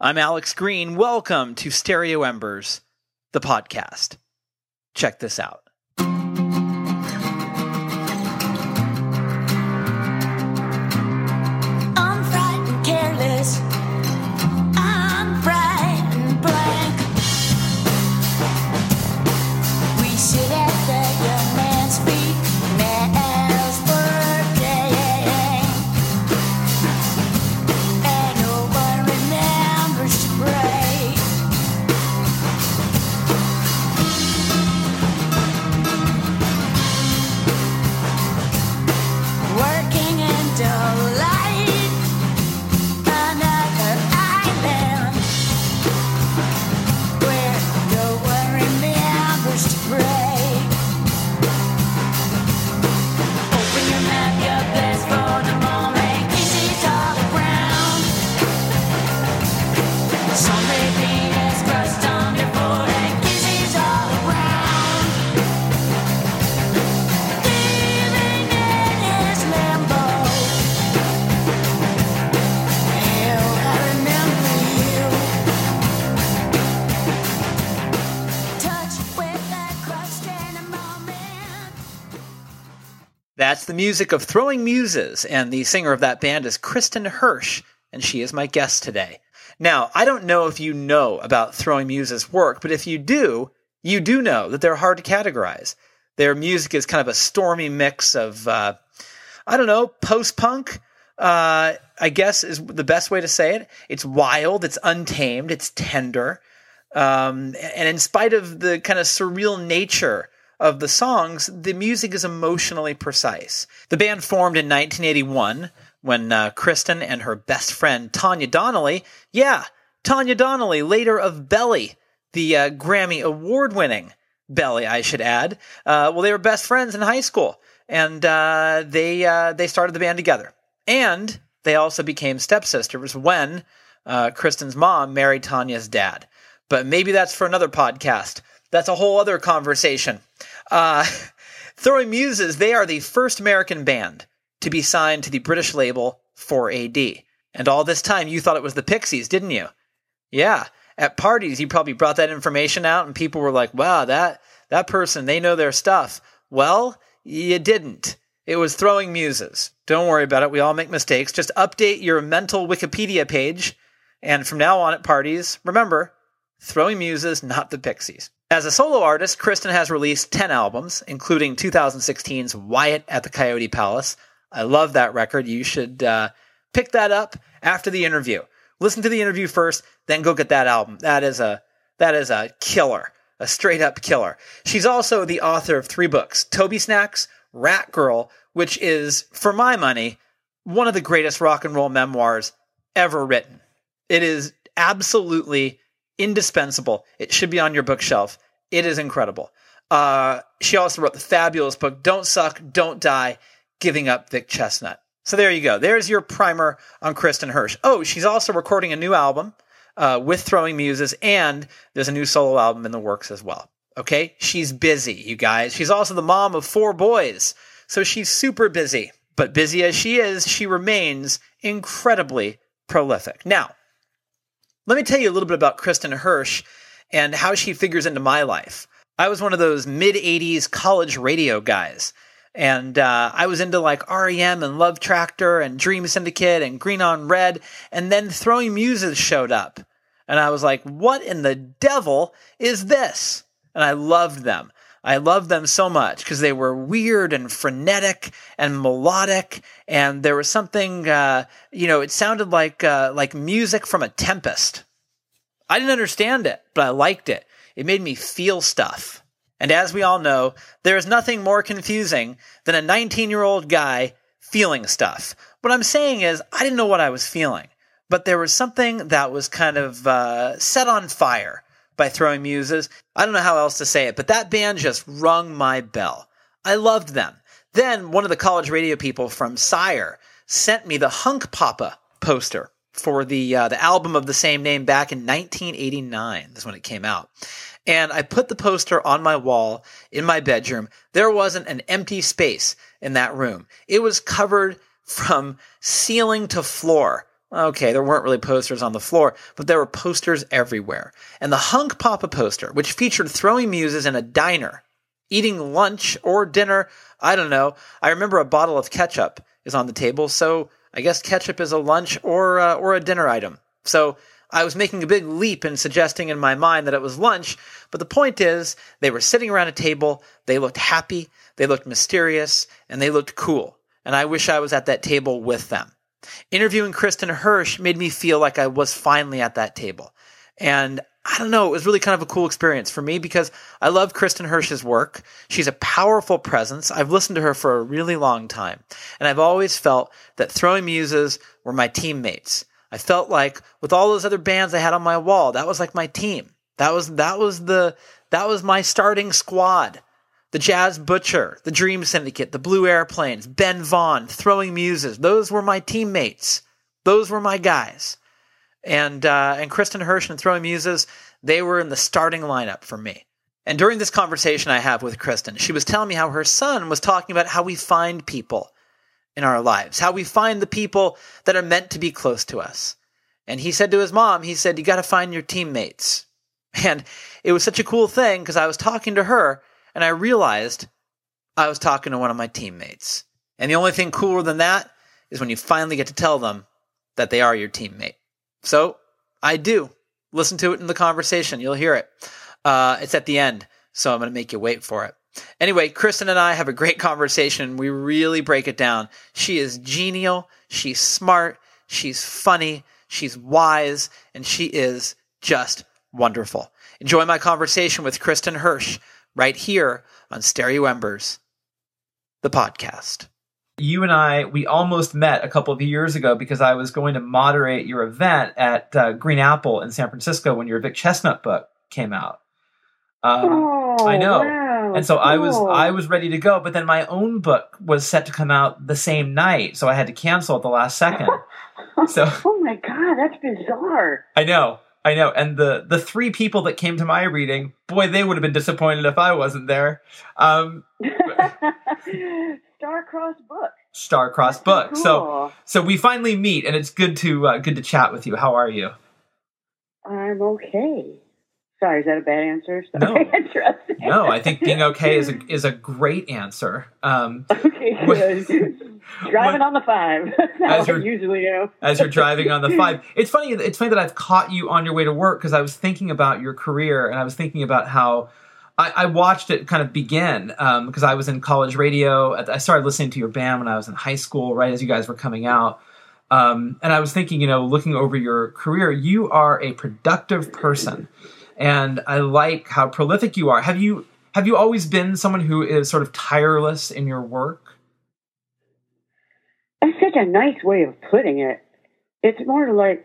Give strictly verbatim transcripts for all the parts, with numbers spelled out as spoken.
I'm Alex Green. Welcome to Stereo Embers, the podcast. Check this out. I'm frightened, careless. I'm frightened, blank. We sit at the young man's feet, man's birthday, and no one remembers to pray. Working in delight, another island where no one remembers to pray. Open your map, your best for the moment. Kisses all around. Someday Venus crust on your forehead. Kisses all around. Living in his limbo. Hell, I remember you. Touch with that crust in a moment. That's the music of Throwing Muses, and the singer of that band is Kristen Hirsch, and she is my guest today. Now, I don't know if you know about Throwing Muses' work, but if you do, you do know that they're hard to categorize. Their music is kind of a stormy mix of, uh, I don't know, post-punk, uh, I guess is the best way to say it. It's wild, it's untamed, it's tender. Um, and in spite of the kind of surreal nature of the songs, the music is emotionally precise. The band formed in nineteen eighty-one when uh, Kristen and her best friend Tanya Donnelly, yeah, Tanya Donnelly, later of Belly, the uh, Grammy award-winning Belly, I should add. Uh, well, they were best friends in high school, and uh, they uh, they started the band together. And they also became stepsisters when uh, Kristen's mom married Tanya's dad. But maybe that's for another podcast. That's a whole other conversation. Uh, Throwing Muses, they are the first American band to be signed to the British label four A D. And all this time, you thought it was the Pixies, didn't you? Yeah. At parties, you probably brought that information out, and people were like, wow, that, that person, they know their stuff. Well, you didn't. It was Throwing Muses. Don't worry about it. We all make mistakes. Just update your mental Wikipedia page, and from now on at parties, remember, Throwing Muses, not the Pixies. As a solo artist, Kristen has released ten albums, including two thousand sixteen's Wyatt at the Coyote Palace. I love that record. You should uh, pick that up after the interview. Listen to the interview first, then go get that album. That is a that is a killer, a straight-up killer. She's also the author of three books, Toby Snacks, Rat Girl, which is, for my money, one of the greatest rock and roll memoirs ever written. It is absolutely indispensable. It should be on your bookshelf. It is incredible. Uh, she also wrote the fabulous book, Don't Suck, Don't Die, Giving Up Vic Chestnut. So there you go. There's your primer on Kristen Hirsch. Oh, she's also recording a new album uh, with Throwing Muses, and there's a new solo album in the works as well. Okay? She's busy, you guys. She's also the mom of four boys, so she's super busy. But busy as she is, she remains incredibly prolific. Now, let me tell you a little bit about Kristen Hirsch and how she figures into my life. I was one of those mid-eighties college radio guys, and uh, I was into like R E M and Love Tractor and Dream Syndicate and Green on Red, and then Throwing Muses showed up, and I was like, what in the devil is this? And I loved them. I loved them so much because they were weird and frenetic and melodic, and there was something, uh, you know, it sounded like uh, like music from a Tempest. I didn't understand it, but I liked it. It made me feel stuff. And as we all know, there is nothing more confusing than a nineteen-year-old guy feeling stuff. What I'm saying is, I didn't know what I was feeling, but there was something that was kind of uh, set on fire by Throwing Muses. I don't know how else to say it, but that band just rung my bell. I loved them. Then one of the college radio people from Sire sent me the Hunk Papa poster for the uh, the album of the same name back in nineteen eighty-nine. That's when it came out. And I put the poster on my wall in my bedroom. There wasn't an empty space in that room. It was covered from ceiling to floor okay, there weren't really posters on the floor, but there were posters everywhere. And the Hunk Papa poster, which featured Throwing Muses in a diner, eating lunch or dinner, I don't know. I remember a bottle of ketchup is on the table, so I guess ketchup is a lunch or uh, or a dinner item. So I was making a big leap in suggesting in my mind that it was lunch, but the point is, they were sitting around a table, they looked happy, they looked mysterious, and they looked cool. And I wish I was at that table with them. Interviewing Kristen Hirsch made me feel like I was finally at that table. And I don't know, it was really kind of a cool experience for me because I love Kristen Hirsch's work. She's a powerful presence. I've listened to her for a really long time. And I've always felt that Throwing Muses were my teammates. I felt like with all those other bands I had on my wall, that was like my team. That was that was the that was my starting squad. The Jazz Butcher, the Dream Syndicate, the Blue Airplanes, Ben Vaughn, Throwing Muses. Those were my teammates. Those were my guys. And uh, and Kristen Hirsch and Throwing Muses, they were in the starting lineup for me. And during this conversation I have with Kristen, she was telling me how her son was talking about how we find people in our lives, how we find the people that are meant to be close to us. And he said to his mom, he said, you got to find your teammates. And it was such a cool thing because I was talking to her and I realized I was talking to one of my teammates. And the only thing cooler than that is when you finally get to tell them that they are your teammate. So I do. Listen to it in the conversation. You'll hear it. Uh, it's at the end, so I'm going to make you wait for it. Anyway, Kristen and I have a great conversation. We really break it down. She is genial. She's smart. She's funny. She's wise. And she is just wonderful. Enjoy my conversation with Kristen Hirsch right here on Stereo Embers, the podcast. You and I, we almost met a couple of years ago because I was going to moderate your event at uh, Green Apple in San Francisco when your Vic Chestnut book came out. Um, oh, I know. Wow. And so cool. I was I was ready to go, but then my own book was set to come out the same night, so I had to cancel at the last second. So oh my God, that's bizarre. I know, I know. And the the three people that came to my reading, boy, they would have been disappointed if I wasn't there. Um, Star-crossed book. Star-crossed book. Cool. So so we finally meet, and it's good to uh, good to chat with you. How are you? I'm okay. Sorry, is that a bad answer? No. Sorry, interesting. No, I think being okay is a is a great answer. Um, okay, good. Driving when, on the five. That's how I you're- usually am. as you're driving on the five. It's funny. It's funny that I've caught you on your way to work because I was thinking about your career and I was thinking about how I, I watched it kind of begin because um, I was in college radio. I started listening to your band when I was in high school, right as you guys were coming out. Um, and I was thinking, you know, looking over your career, you are a productive person. And I like how prolific you are. Have you have you always been someone who is sort of tireless in your work? That's such a nice way of putting it. It's more like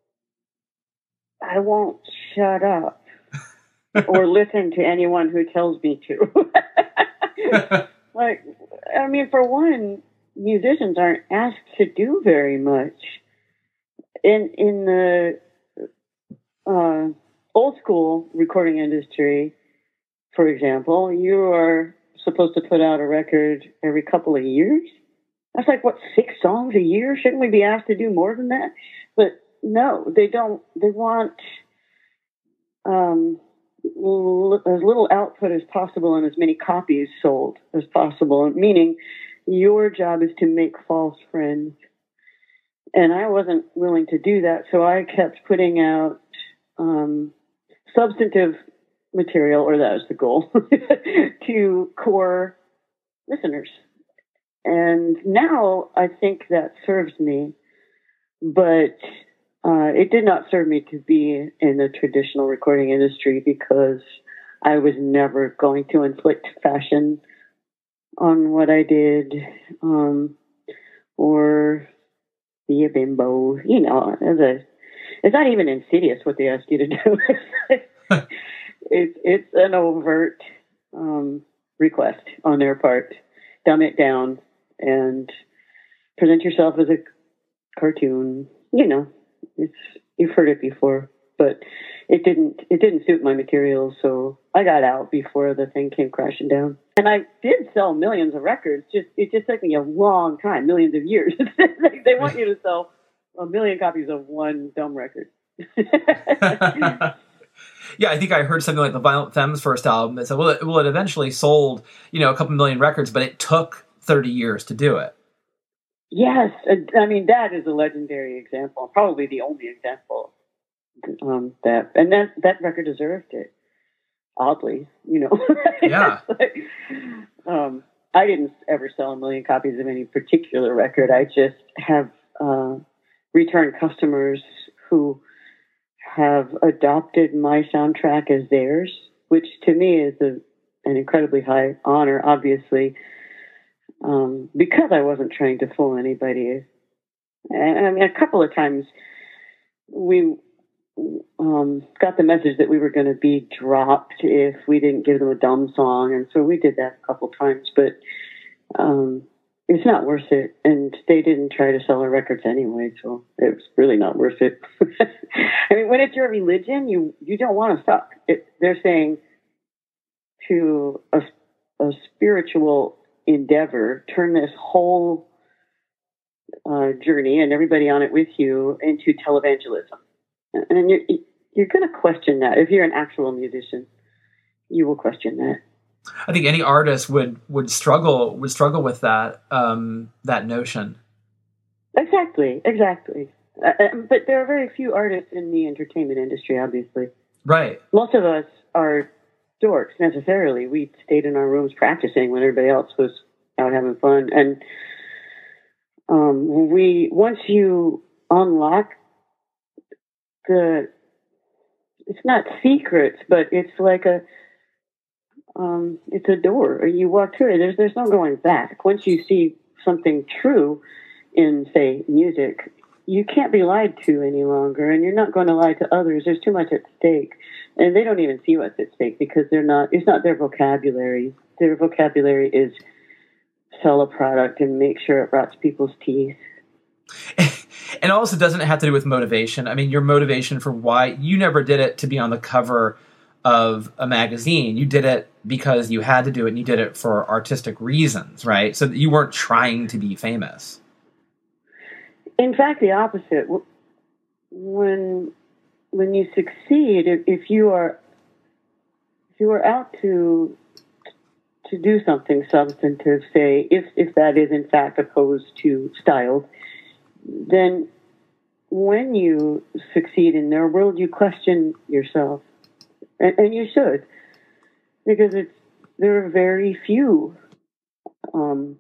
I won't shut up or listen to anyone who tells me to. Like, I mean, for one, musicians aren't asked to do very much. In in the uh, old school recording industry, for example, you are supposed to put out a record every couple of years. That's like, what, six songs a year? Shouldn't we be asked to do more than that? But no, they don't. They want um, l- as little output as possible and as many copies sold as possible, meaning your job is to make false friends. And I wasn't willing to do that, so I kept putting out um, substantive material, or that was the goal, to core listeners. And now I think that serves me, but uh, it did not serve me to be in the traditional recording industry because I was never going to inflict fashion on what I did, um, or be a bimbo, you know, as a, it's not even insidious what they ask you to do. it's, it's an overt um, request on their part. Dumb it down and present yourself as a cartoon. You know, it's, you've heard it before, but it didn't, it didn't suit my material. So I got out before the thing came crashing down. And I did sell millions of records. Just, it just took me a long time, millions of years. they, they want you to sell a million copies of one dumb record. Yeah, I think I heard something like the Violent Femmes' first album. It said, well, it, well, it eventually sold, you know, a couple million records, but it took thirty years to do it. Yes, I mean that is a legendary example, probably the only example um, that, and that that record deserved it. Oddly, you know. Yeah. Like, um, I didn't ever sell a million copies of any particular record. I just have uh, return customers who have adopted my soundtrack as theirs, which to me is a, an incredibly high honor, obviously, um, because I wasn't trying to fool anybody. And I mean, a couple of times we um, got the message that we were going to be dropped if we didn't give them a dumb song, and so we did that a couple times, but um, it's not worth it, and they didn't try to sell our records anyway, so it was really not worth it. I mean, when it's your religion, you, you don't want to suck. It, they're saying to a, a spiritual endeavor, turn this whole uh, journey and everybody on it with you into televangelism. And you're, you're going to question that. If you're an actual musician, you will question that. I think any artist would, would struggle would struggle with that um, that notion. Exactly, exactly. Uh, but there are very few artists in the entertainment industry, obviously. Right. Most of us are dorks, necessarily. We stayed in our rooms practicing when everybody else was out having fun. And um, we once you unlock the, it's not secrets, but it's like a, um, it's a door. You walk through it. There's there's no going back. Once you see something true in, say, music, you can't be lied to any longer, and you're not going to lie to others. There's too much at stake, and they don't even see what's at stake because they're not. It's not their vocabulary. Their vocabulary is sell a product and make sure it rots people's teeth. And also doesn't have to do with motivation. I mean, your motivation for why you never did it to be on the cover of a magazine. You did it because you had to do it, and you did it for artistic reasons, right? So that you weren't trying to be famous. In fact, the opposite. When when you succeed, if, if you are if you are out to to do something substantive, say, if if that is in fact opposed to styled, then when you succeed in their world, you question yourself, and, and you should, because it's there are very few um,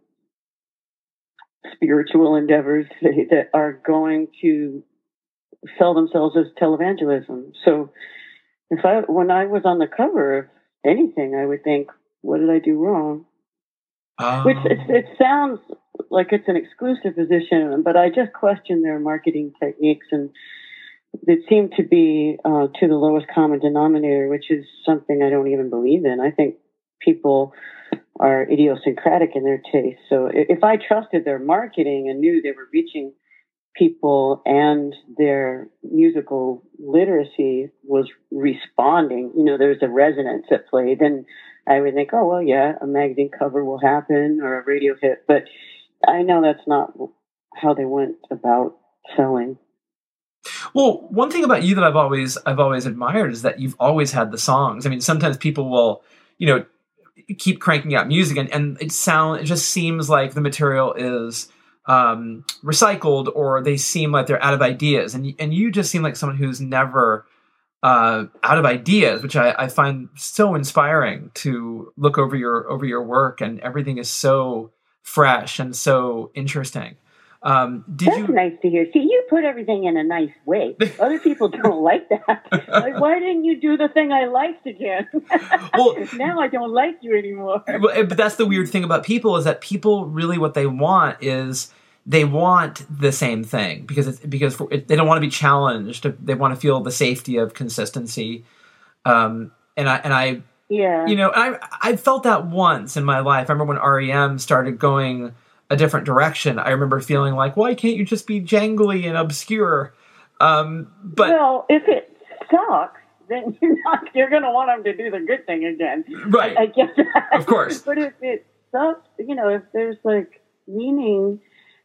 spiritual endeavors that are going to sell themselves as televangelism. So, if I when I was on the cover of anything, I would think, what did I do wrong? Um. Which it, it sounds like it's an exclusive position, but I just question their marketing techniques, and it seemed to be uh, to the lowest common denominator, which is something I don't even believe in. I think people are idiosyncratic in their taste. So if I trusted their marketing and knew they were reaching people and their musical literacy was responding, you know, there's a resonance at play, then I would think, oh, well, yeah, a magazine cover will happen or a radio hit. But I know that's not how they went about selling. Well, one thing about you that I've always I've always admired is that you've always had the songs. I mean, sometimes people will, you know, keep cranking out music, and, and it sound it just seems like the material is um, recycled, or they seem like they're out of ideas. And and you just seem like someone who's never uh, out of ideas, which I, I find so inspiring to look over your over your work, and everything is so fresh and so interesting. Um, did That's you... nice to hear. See, you put everything in a nice way. Other people don't like that. Like, why didn't you do the thing I liked again? Well, now I don't like you anymore. Well, but that's the weird thing about people, is that people really what they want is they want the same thing because it's, because for, it, they don't want to be challenged. They want to feel the safety of consistency. Um, and I and I, yeah, you know, I I felt that once in my life. I remember when R E M started going a different direction. I remember feeling like, why can't you just be jangly and obscure? Um, but well, if it sucks, then you're not, you're going to want them to do the good thing again. Right. I, I get that. Of course. But if it sucks, you know, if there's like meaning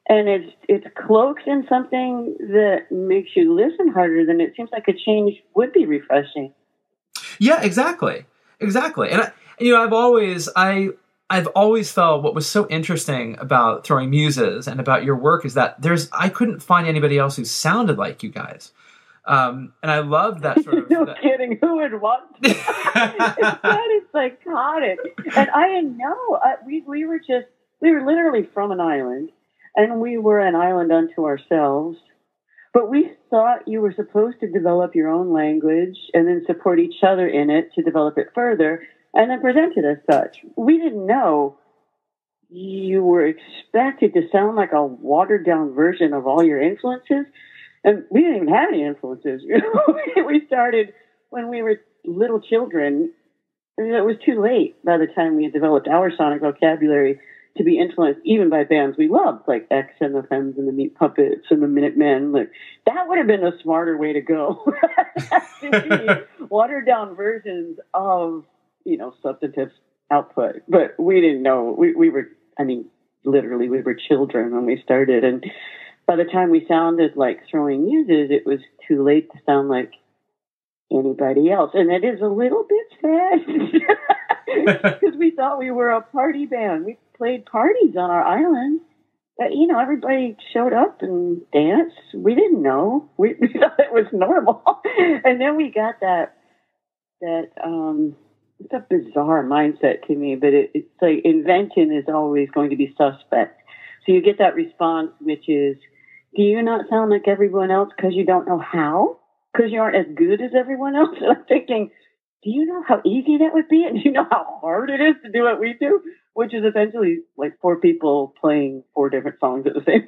and it's it's cloaked in something that makes you listen harder, then it seems like a change would be refreshing. Yeah, exactly, exactly. And I, you know, I've always I I've always felt what was so interesting about Throwing Muses and about your work is that there's I couldn't find anybody else who sounded like you guys. Um, and I love that sort of. No that, kidding. Who would want to? It sounded psychotic. And I know I, we we were just we were literally from an island, and we were an island unto ourselves. But we thought you were supposed to develop your own language and then support each other in it to develop it further, and then present it as such. We didn't know you were expected to sound like a watered down version of all your influences. And we didn't even have any influences. You know? We started when we were little children. And it was too late by the time we had developed our sonic vocabulary to be influenced even by bands we loved, like X and the Femmes and the Meat Puppets and the Minutemen. Like, that would have been the smarter way to go. To be watered down versions of, you know, substantive output. But we didn't know. We, we were, I mean, literally, we were children when we started. And by the time we sounded like Throwing Muses, it was too late to sound like anybody else. And it is a little bit sad because we thought we were a party band. We played parties on our island. But, you know, everybody showed up and danced. We didn't know. We, we thought it was normal. And then we got that, that, um, it's a bizarre mindset to me, but it, it's like invention is always going to be suspect. So you get that response, which is, do you not sound like everyone else because you don't know how? Because you aren't as good as everyone else? And I'm thinking, do you know how easy that would be? And do you know how hard it is to do what we do? Which is essentially like four people playing four different songs at the same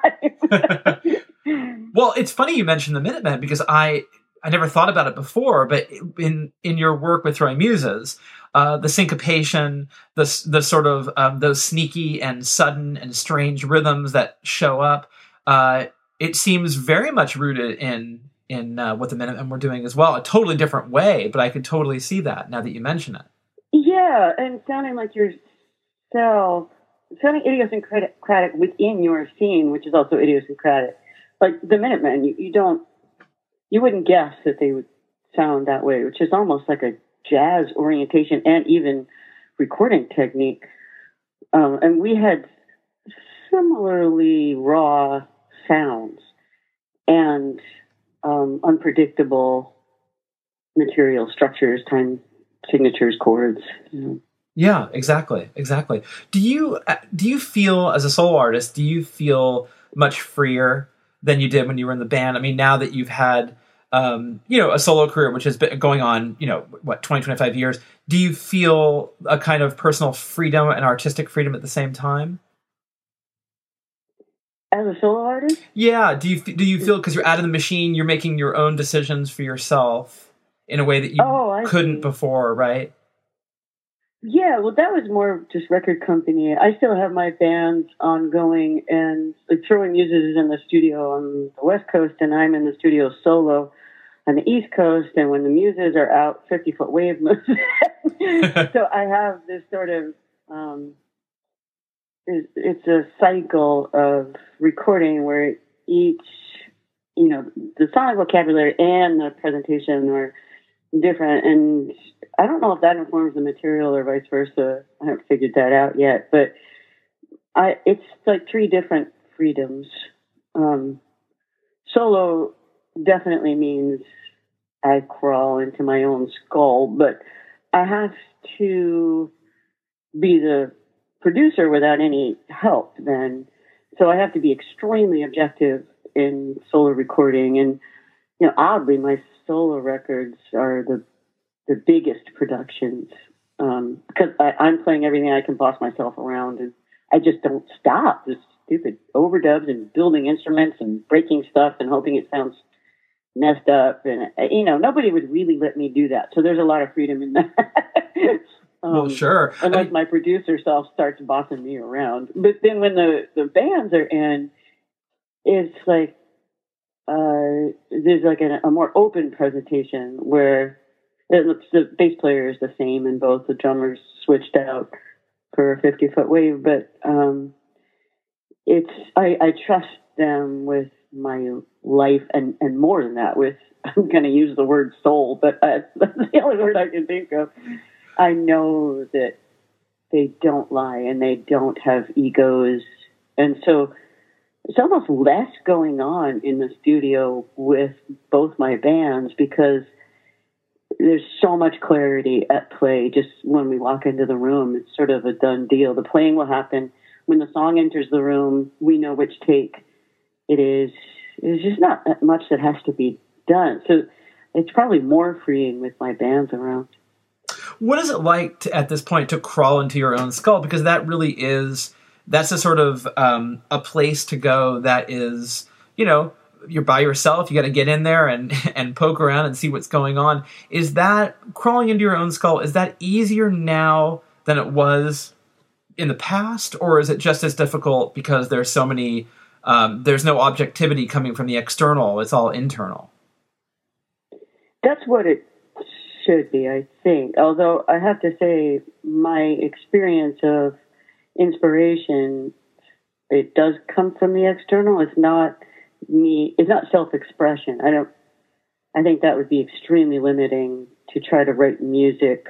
time. Well, it's funny you mentioned the Minutemen because I I never thought about it before, but in in your work with Throwing Muses, uh, the syncopation, the the sort of um, those sneaky and sudden and strange rhythms that show up, uh, it seems very much rooted in in uh, what the Minutemen were doing as well. A totally different way, but I could totally see that now that you mention it. Yeah, and sounding like yourself, sounding idiosyncratic within your scene, which is also idiosyncratic. Like the Minutemen, you, you don't. You wouldn't guess that they would sound that way, which is almost like a jazz orientation and even recording technique. Um, and we had similarly raw sounds and um, unpredictable material structures, time signatures, chords. You know. Yeah, exactly, exactly. Do you do you feel as a solo artist? Do you feel much freer than you did when you were in the band? I mean, now that you've had, um, you know, a solo career, which has been going on, you know, what, twenty, twenty-five years, do you feel a kind of personal freedom and artistic freedom at the same time? As a solo artist? Yeah. Do you, do you feel, because you're out of the machine, you're making your own decisions for yourself in a way that you oh, couldn't see. before, right? Yeah, well, that was more just record company. I still have my bands ongoing, and like Throwing Muses is in the studio on the West Coast, and I'm in the studio solo on the East Coast. And when the Muses are out, fifty Foot Wave moves. So I have this sort of, um, it's, it's a cycle of recording where each, you know, the sonic vocabulary and the presentation are different, and I don't know if that informs the material or vice versa. I haven't figured that out yet, but I it's like three different freedoms. Um, solo definitely means I crawl into my own skull, but I have to be the producer without any help then. So I have to be extremely objective in solo recording, and you know, oddly, my solo records are the the biggest productions um, because I, I'm playing everything I can boss myself around, and I just don't stop. This stupid overdubs and building instruments and breaking stuff and hoping it sounds messed up, and you know, nobody would really let me do that. So there's a lot of freedom in that. um, well, sure. Unless I mean, my producer self starts bossing me around. But then when the the bands are in, it's like. Uh, there's like a, a more open presentation where the, the bass player is the same and both the drummers switched out for a fifty Foot Wave, but um, it's I, I trust them with my life, and, and more than that, with I'm going to use the word soul, but uh, that's the only word I can think of. I know that they don't lie and they don't have egos, and so there's almost less going on in the studio with both my bands because there's so much clarity at play. Just when we walk into the room, it's sort of a done deal. The playing will happen when the song enters the room. We know which take it is. There's just not that much that has to be done. So it's probably more freeing with my bands around. What is it like to, at this point, to crawl into your own skull? Because that really is, that's a sort of um, a place to go that is, you know, you're by yourself. You got to get in there and, and poke around and see what's going on. Is that, crawling into your own skull, is that easier now than it was in the past? Or is it just as difficult because there's so many, um, there's no objectivity coming from the external, it's all internal? That's what it should be, I think. Although I have to say, my experience of inspiration, it does come from the external. It's not me. It's not self-expression. I don't. I think that would be extremely limiting to try to write music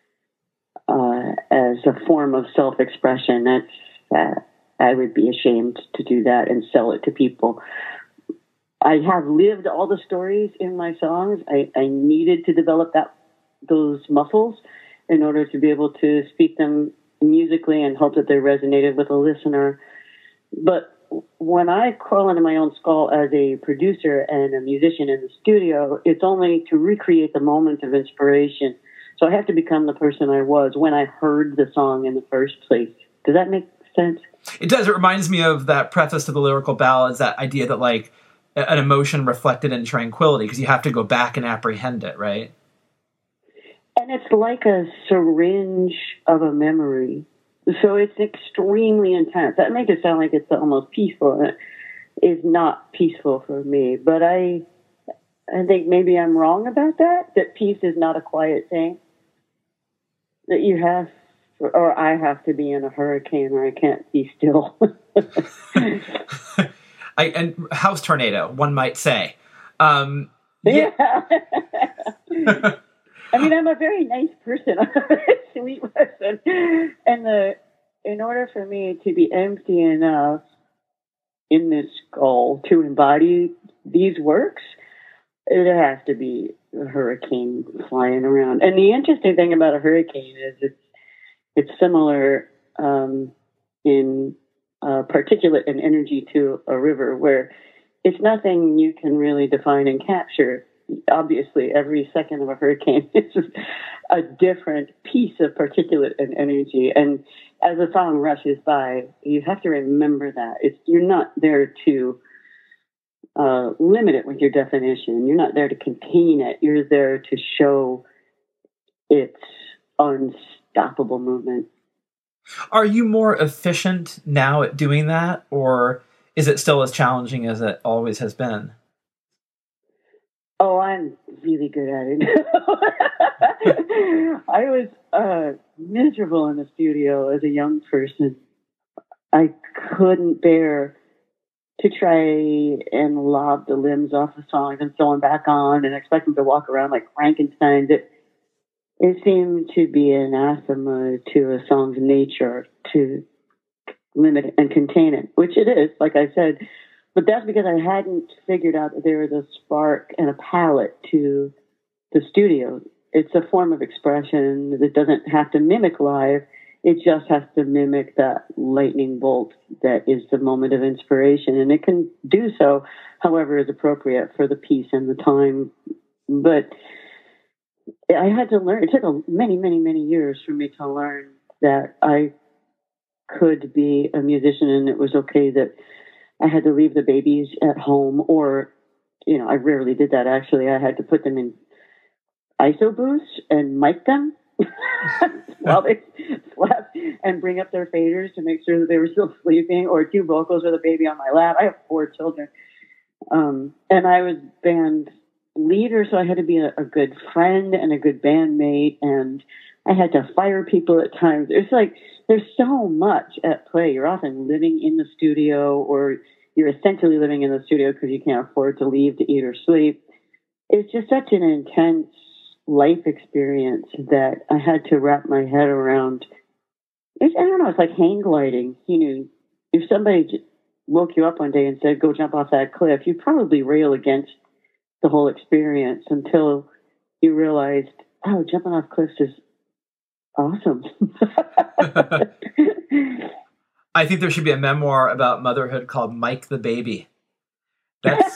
uh, as a form of self-expression. That's uh, I would be ashamed to do that and sell it to people. I have lived all the stories in my songs. I, I needed to develop that those muscles in order to be able to speak them musically and hope that they resonated with a listener. But when I crawl into my own skull as a producer and a musician in the studio, it's only to recreate the moment of inspiration. So I have to become the person I was when I heard the song in the first place. Does that make sense? It does. It reminds me of that preface to the Lyrical Ballads, that idea that, like, an emotion reflected in tranquility, because you have to go back and apprehend it, right? And it's like a syringe of a memory. So it's extremely intense. That makes it sound like it's almost peaceful. It is not peaceful for me. But I I think maybe I'm wrong about that, that peace is not a quiet thing. That you have, or I have to be in a hurricane or I can't be still. I, and house tornado, one might say. Um, yeah. yeah. I mean, I'm a very nice person. I'm a very sweet person. And the, in order for me to be empty enough in this skull to embody these works, it has to be a hurricane flying around. And the interesting thing about a hurricane is it's, it's similar um, in uh, particulate and energy to a river, where it's nothing you can really define and capture. Obviously, every second of a hurricane is a different piece of particulate and energy. And as the song rushes by, you have to remember that. It's, you're not there to uh, limit it with your definition. You're not there to contain it. You're there to show its unstoppable movement. Are you more efficient now at doing that, or is it still as challenging as it always has been? Oh, I'm really good at it. I was uh, miserable in the studio as a young person. I couldn't bear to try and lob the limbs off the songs and sew them back on and expect them to walk around like Frankenstein. It, it seemed to be anathema to a song's nature to limit it and contain it, which it is, like I said. But that's because I hadn't figured out that there was a spark and a palette to the studio. It's a form of expression that doesn't have to mimic live. It just has to mimic that lightning bolt that is the moment of inspiration. And it can do so however is appropriate for the piece and the time. But I had to learn. It took a, many, many, many years for me to learn that I could be a musician and it was okay that I had to leave the babies at home, or, you know, I rarely did that actually. I had to put them in I S O booths and mic them while they slept and bring up their faders to make sure that they were still sleeping, or do vocals with a baby on my lap. I have four children. Um, and I was band leader, so I had to be a, a good friend and a good bandmate and I had to fire people at times. It's like there's so much at play. You're often living in the studio, or you're essentially living in the studio because you can't afford to leave to eat or sleep. It's just such an intense life experience that I had to wrap my head around. It's, I don't know, it's like hang gliding. You know, if somebody j- woke you up one day and said, go jump off that cliff, you'd probably rail against the whole experience until you realized, oh, jumping off cliffs is awesome. I think there should be a memoir about motherhood called Mike the Baby. That's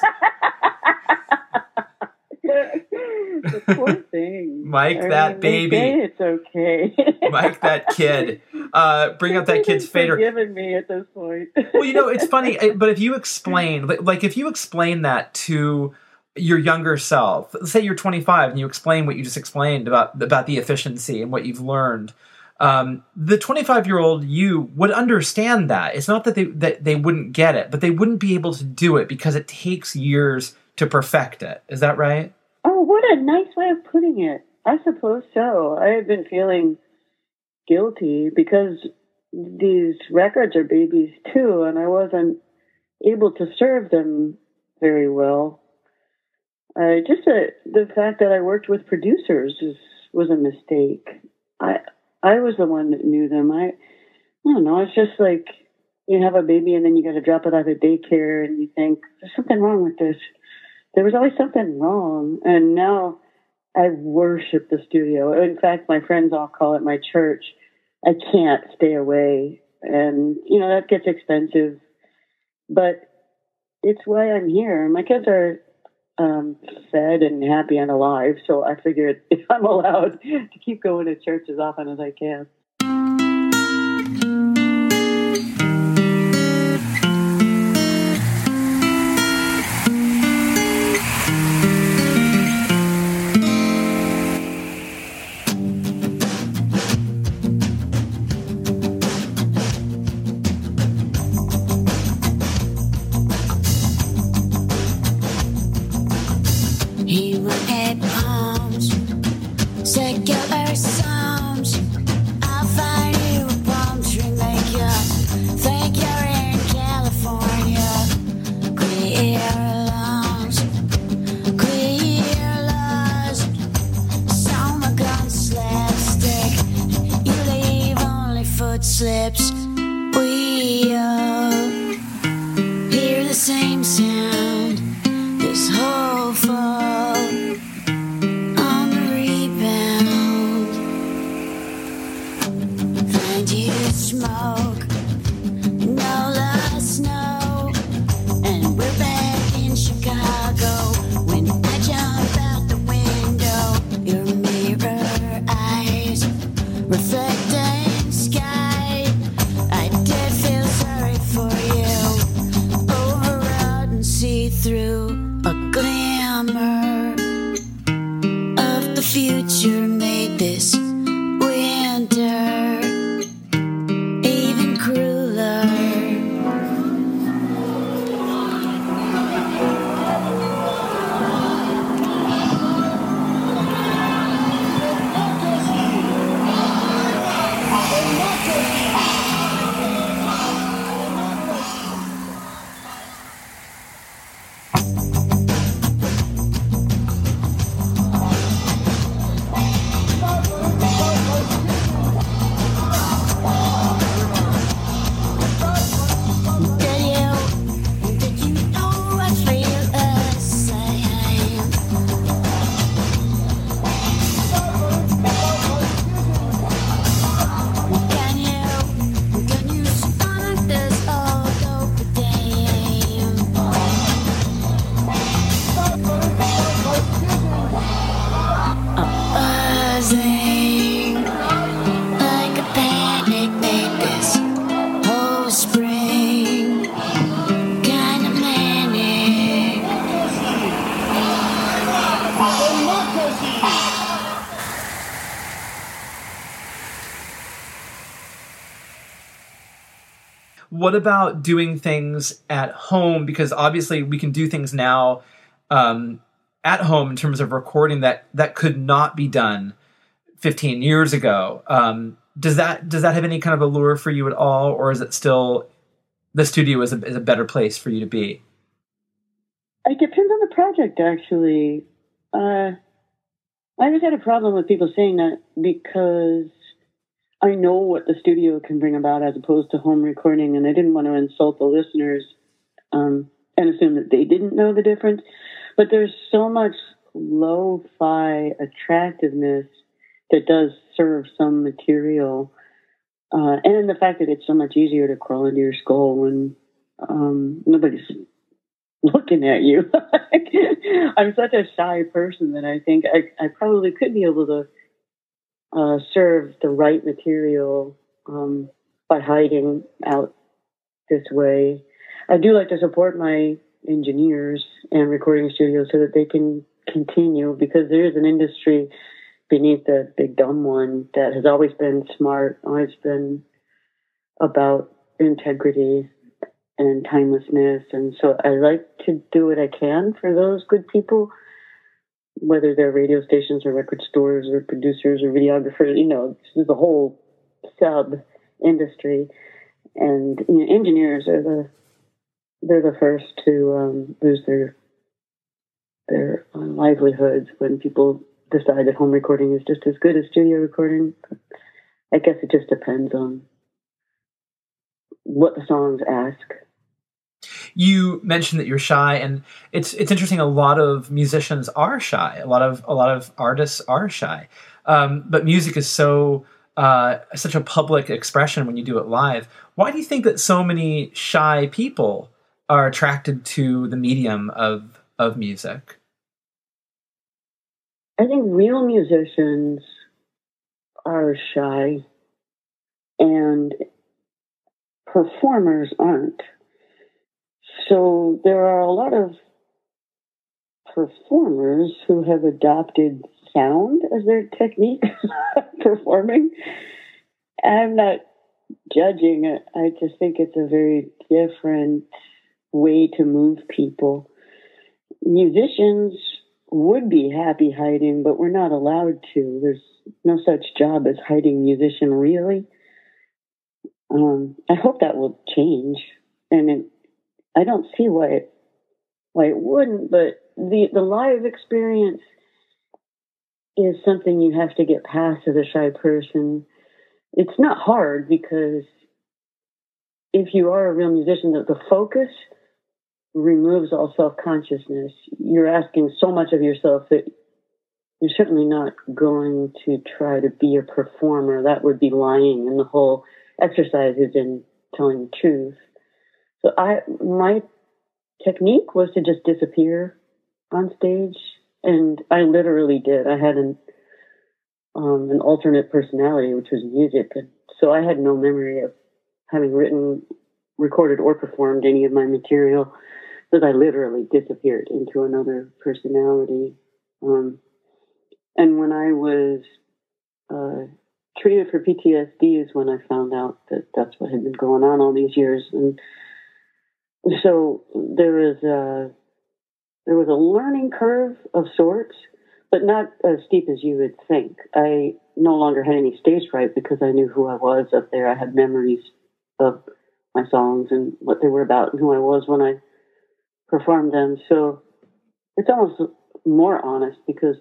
The poor thing. Mike, I that mean, they baby. say it's okay. Mike, that kid. Uh, bring up that kid's fader. Forgiven me at this point. Well, you know, it's funny, eh, but if you explain, like, like if you explain that to your younger self, let's say you're twenty-five and you explain what you just explained about about the efficiency and what you've learned, um, the twenty-five year old you would understand that. It's not that they that they wouldn't get it, but they wouldn't be able to do it because it takes years to perfect it. Is that right? Oh, what a nice way of putting it. I suppose so. I have been feeling guilty because these records are babies too, and I wasn't able to serve them very well. Uh, just a, the fact that I worked with producers is, was a mistake. I I was the one that knew them. I, I don't know. It's just like you have a baby and then you got to drop it off at daycare, and you think there's something wrong with this. There was always something wrong, and now I worship the studio. In fact, my friends all call it my church. I can't stay away, and you know that gets expensive, but it's why I'm here. My kids are um, fed and happy and alive, so I figured if I'm allowed to keep going to church as often as I can. He would add poems, secular songs. I'll find you a palm tree maker. Think you're in California. Queer lungs, queer lust. Summer gun slapstick. You leave only foot slips. We all hear the same sound. This whole fall on the rebound. Find you smoke, no less snow, and we're back in Chicago. When I jump out the window, your mirror eyes reflecting sky. I did feel sorry for you, overwrought and see through. A glimmer of the future made this winter even crueler. Did you, did you know I feel the same? Can you, can you stomach this old dame? A buzzing like a panic made this whole spring kind of manic. What about doing things at home? Because obviously we can do things now um, at home in terms of recording that that could not be done fifteen years ago. Um, does that does that have any kind of allure for you at all, or is it still the studio is a, is a better place for you to be? It depends on the project, actually. Uh, I always had a problem with people saying that because I know what the studio can bring about as opposed to home recording, and I didn't want to insult the listeners um, and assume that they didn't know the difference. But there's so much lo-fi attractiveness that does serve some material. Uh, and the fact that it's so much easier to crawl into your skull when um, nobody's looking at you. I'm such a shy person that I think I, I probably could be able to uh, serve the right material um, by hiding out this way. I do like to support my engineers and recording studios so that they can continue, because there is an industry beneath the big dumb one that has always been smart, always been about integrity and timelessness. And so I like to do what I can for those good people, whether they're radio stations or record stores or producers or videographers. You know, there's a whole sub industry, and you know, engineers are the they're the first to um, lose their their uh, livelihoods when people decide that home recording is just as good as studio recording. I guess it just depends on what the songs ask. You mentioned that you're shy, and it's it's interesting. A lot of musicians are shy. A lot of a lot of artists are shy. Um, but music is so uh, such a public expression when you do it live. Why do you think that so many shy people are attracted to the medium of of music? I think real musicians are shy, and performers aren't. So there are a lot of performers who have adopted sound as their technique performing. I'm not judging it. I just think it's a very different way to move people. Musicians would be happy hiding, but we're not allowed to. There's no such job as hiding musician, really. Um, I hope that will change, and it, I don't see why it why it wouldn't. But the the live experience is something you have to get past as a shy person. It's not hard, because if you are a real musician, the, the focus removes all self-consciousness. You're asking so much of yourself that you're certainly not going to try to be a performer. That would be lying, and the whole exercise is in telling the truth. So I, my technique was to just disappear on stage, and I literally did. I had an um, an alternate personality, which was music, and so I had no memory of having written, recorded, or performed any of my material, because I literally disappeared into another personality. Um, and when I was uh, treated for P T S D is when I found out that that's what had been going on all these years. And so there was a, there was a learning curve of sorts, but not as steep as you would think. I no longer had any stage fright because I knew who I was up there. I had memories of my songs and what they were about and who I was when I performed them. So it's almost more honest, because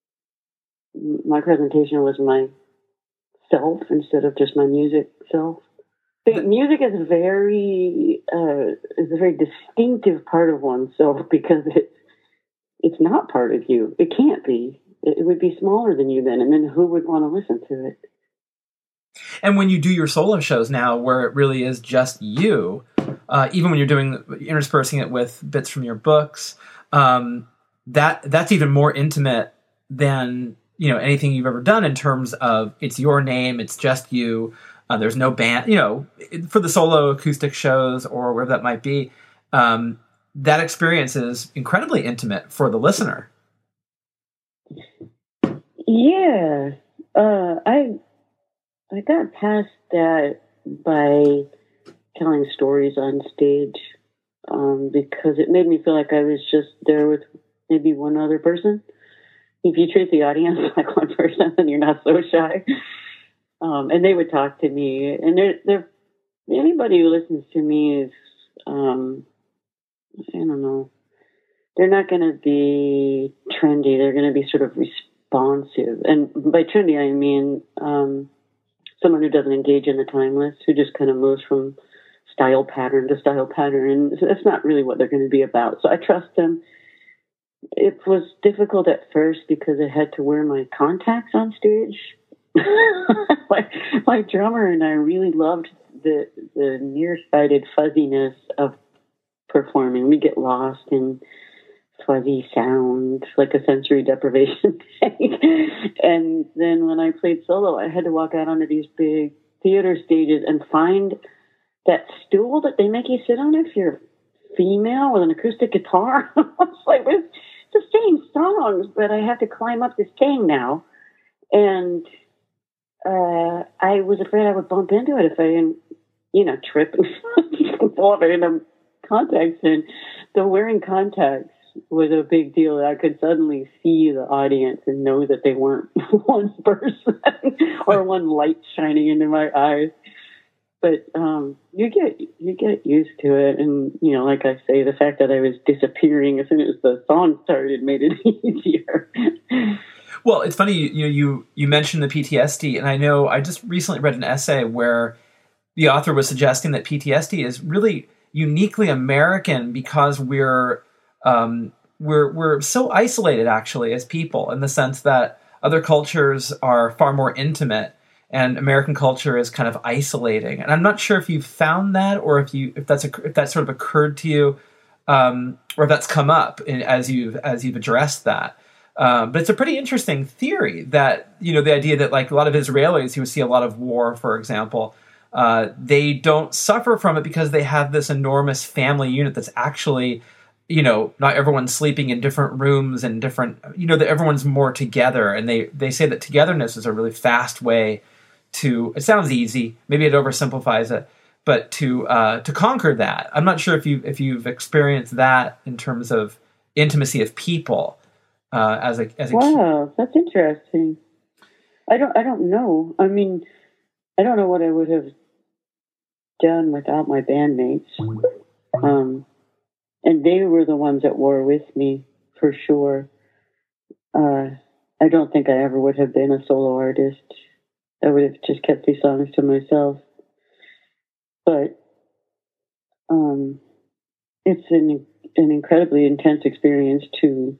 my presentation was my self instead of just my music self. But music is very uh, is a very distinctive part of oneself, because it's it's not part of you. It can't be. It, it would be smaller than you then, and then who would want to listen to it? And when you do your solo shows now, where it really is just you, uh, even when you're doing interspersing it with bits from your books, um, that that's even more intimate than, you know, anything you've ever done, in terms of it's your name, it's just you. Uh, there's no band, you know, for the solo acoustic shows or wherever that might be. Um, that experience is incredibly intimate for the listener. Yeah, uh, I I got past that by telling stories on stage, um, because it made me feel like I was just there with maybe one other person, if you treat the audience like one person, then you're not so shy. Um, and they would talk to me, and they're, they're anybody who listens to me is, um, I don't know, they're not going to be trendy. They're going to be sort of responsive. And by trendy, I mean um, someone who doesn't engage in the timeless, who just kind of moves from style pattern to style pattern. And so that's not really what they're going to be about. So I trust them. It was difficult at first because I had to wear my contacts on stage. my, my drummer and I really loved the the nearsighted fuzziness of performing. We get lost in fuzzy sound, like a sensory deprivation thing. And then when I played solo, I had to walk out onto these big theater stages and find that stool that they make you sit on if you're female with an acoustic guitar. It's like, it's the same songs, but I have to climb up this thing now. And uh, I was afraid I would bump into it if I didn't, you know, trip and fall off into contacts. And the wearing contacts was a big deal. I could suddenly see the audience and know that they weren't one person or one light shining into my eyes. But um, you get you get used to it, and you know, like I say, the fact that I was disappearing as soon as the song started made it easier. Well, it's funny you you you, you mentioned the P T S D, and I know I just recently read an essay where the author was suggesting that P T S D is really uniquely American because we're um, we're we're so isolated actually as people, in the sense that other cultures are far more intimate. And American culture is kind of isolating, and I'm not sure if you found that, or if you if that's a, if that sort of occurred to you, um, or if that's come up in, as you've as you've addressed that. Um, but it's a pretty interesting theory that, you know, the idea that like a lot of Israelis who see a lot of war, for example, uh, they don't suffer from it because they have this enormous family unit that's actually, you know, not everyone's sleeping in different rooms and different, you know, that everyone's more together, and they they say that togetherness is a really fast way to, it sounds easy, maybe it oversimplifies it, but to uh, to conquer that. I'm not sure if you if you've experienced that in terms of intimacy of people uh, as a as a wow, key. That's interesting. I don't I don't know. I mean, I don't know what I would have done without my bandmates. Um, and they were the ones at war with me for sure. Uh, I don't think I ever would have been a solo artist. I would have just kept these songs to myself. But um, it's an an incredibly intense experience to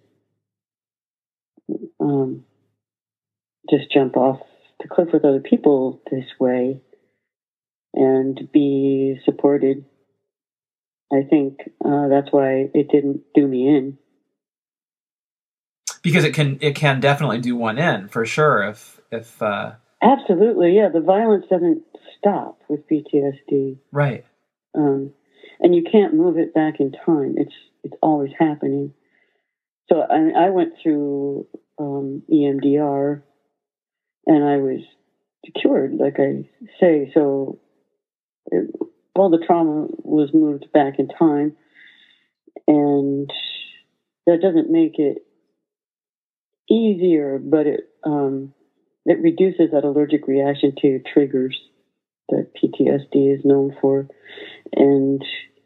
um, just jump off the cliff with other people this way and be supported. I think uh, that's why it didn't do me in. Because it can it can definitely do one in, for sure, if if uh absolutely, yeah. The violence doesn't stop with P T S D, right? Um, and you can't move it back in time. It's it's always happening. So I, I went through um, E M D R, and I was cured, like I say. So it, all the trauma was moved back in time, and that doesn't make it easier, but it um, it reduces that allergic reaction to triggers that P T S D is known for. And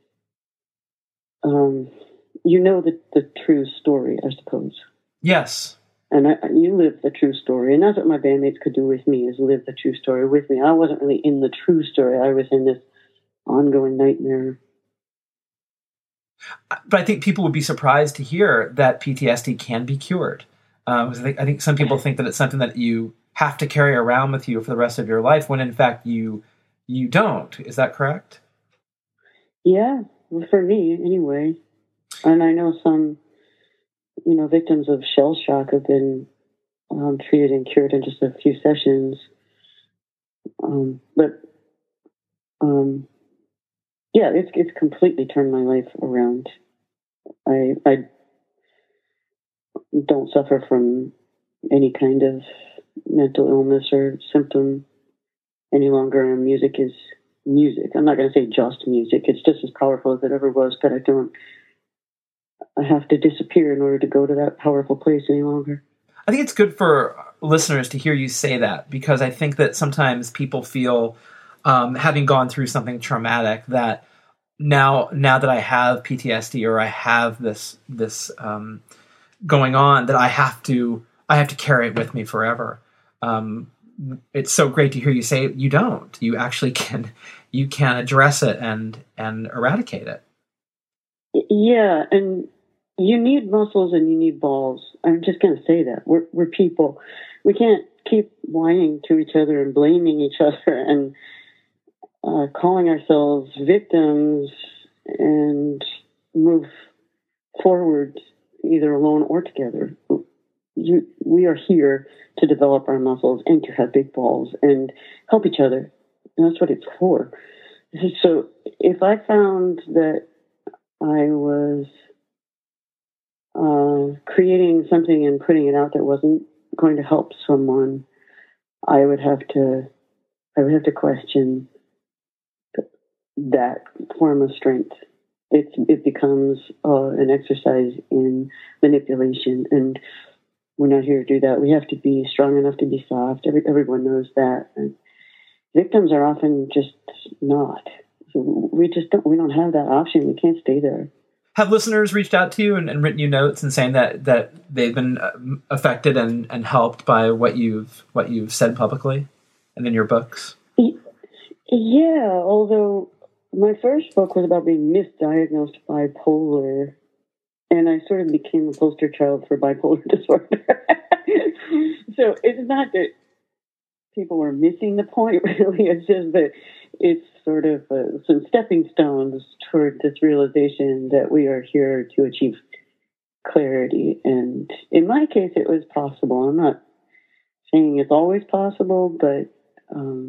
um, you know the, the true story, I suppose. Yes. And I, you live the true story. And that's what my bandmates could do with me, is live the true story with me. I wasn't really in the true story. I was in this ongoing nightmare. But I think people would be surprised to hear that P T S D can be cured. Um, I think, I think some people think that it's something that you have to carry around with you for the rest of your life, when in fact you you don't. Is that correct? Yeah, for me anyway. And I know some, you know, victims of shell shock have been um, treated and cured in just a few sessions. Um, but um, yeah, it's it's completely turned my life around. I I don't suffer from any kind of mental illness or symptom any longer, and music is music. I'm not going to say just music. It's just as powerful as it ever was, but I don't I have to disappear in order to go to that powerful place any longer. I think it's good for listeners to hear you say that, because I think that sometimes people feel, um, having gone through something traumatic, that now now that I have P T S D or I have this this um, going on, that I have to I have to carry it with me forever. Um, it's so great to hear you say you don't. You actually can you can address it and and eradicate it. Yeah, and you need muscles and you need balls. I'm just going to say that. We're we're people. We can't keep whining to each other and blaming each other and uh, calling ourselves victims and move forward either alone or together. You, we are here to develop our muscles and to have big balls and help each other. And that's what it's for. So if I found that I was uh, creating something and putting it out that wasn't going to help someone, I would have to, I would have to question that form of strength. It it becomes uh, an exercise in manipulation, and we're not here to do that. We have to be strong enough to be soft. Every, everyone knows that. And victims are often just not. So we just don't. We don't have that option. We can't stay there. Have listeners reached out to you and, and written you notes and saying that, that they've been affected and, and helped by what you've what you've said publicly and in your books? Yeah, although my first book was about being misdiagnosed bipolar, and I sort of became a poster child for bipolar disorder. So it's not that people were missing the point, really. It's just that it's sort of uh, some stepping stones toward this realization that we are here to achieve clarity. And in my case, it was possible. I'm not saying it's always possible, but um,